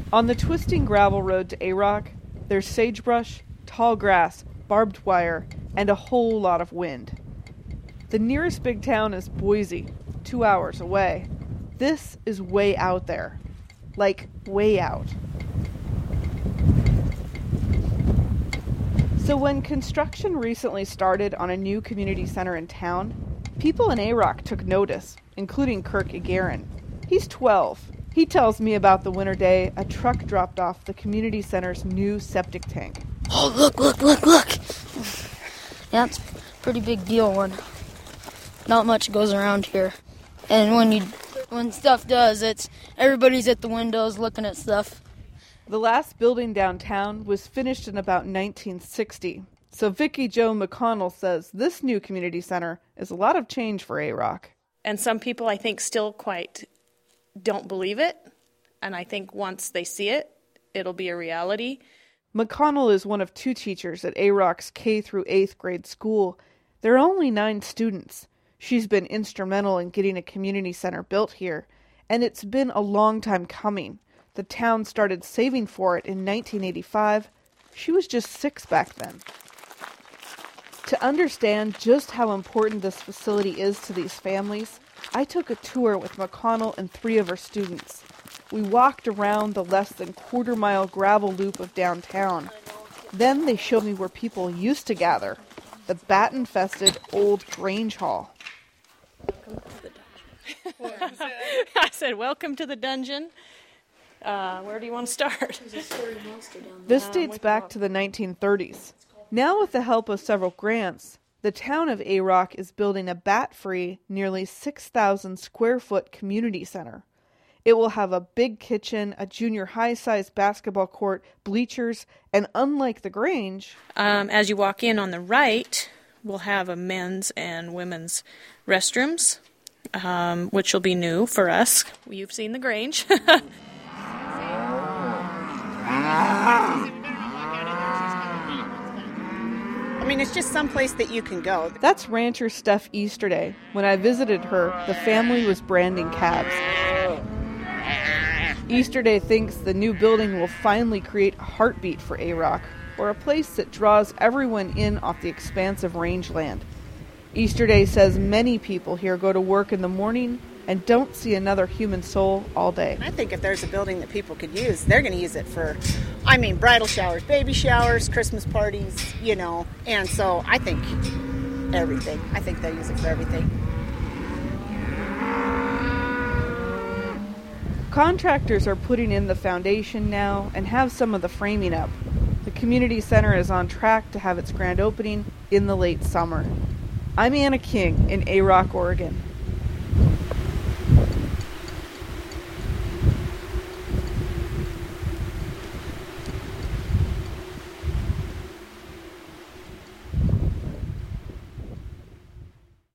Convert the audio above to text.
On the twisting gravel road to A-Rock, there's sagebrush, tall grass, barbed wire, and a whole lot of wind. The nearest big town is Boise, 2 hours away. This is way out there. Like, way out. So when construction recently started on a new community center in town, people in A-Rock took notice, including Kirk Agarin. He's 12. He tells me about the winter day a truck dropped off the community center's new septic tank. Oh, look. Yeah, it's a pretty big deal when not much goes around here. And when stuff does, everybody's at the windows looking at stuff. The last building downtown was finished in about 1960. So Vicki Jo McConnell says this new community center is a lot of change for A-Rock. And some people, I think, still quite don't believe it. And I think once they see it, it'll be a reality. McConnell is one of 2 teachers at A-Rock's K through 8th grade school. There are only 9 students. She's been instrumental in getting a community center built here, and it's been a long time coming. The town started saving for it in 1985. She was just 6 back then. To understand just how important this facility is to these families, I took a tour with McConnell and 3 of her students. We walked around the less than quarter-mile gravel loop of downtown. Then they showed me where people used to gather, the bat-infested old Grange Hall. I said, welcome to the dungeon. Where do you want to start? This dates back to the 1930s. Now, with the help of several grants, the town of A-Rock is building a bat-free, nearly 6,000 square foot community center. It will have a big kitchen, a junior high-sized basketball court, bleachers, and unlike the Grange... As you walk in on the right, we'll have a men's and women's restrooms, which will be new for us. You've seen the Grange. I mean, it's just someplace that you can go. That's rancher Steph Easterday. When I visited her, the family was branding calves. Easterday thinks the new building will finally create a heartbeat for A-Rock, or a place that draws everyone in off the expansive rangeland. Easterday says many people here go to work in the morning and don't see another human soul all day. I think if there's a building that people could use, they're going to use it for, bridal showers, baby showers, Christmas parties, And so I think everything. I think they'll use it for everything. Contractors are putting in the foundation now and have some of the framing up. The community center is on track to have its grand opening in the late summer. I'm Anna King in A-Rock, Oregon.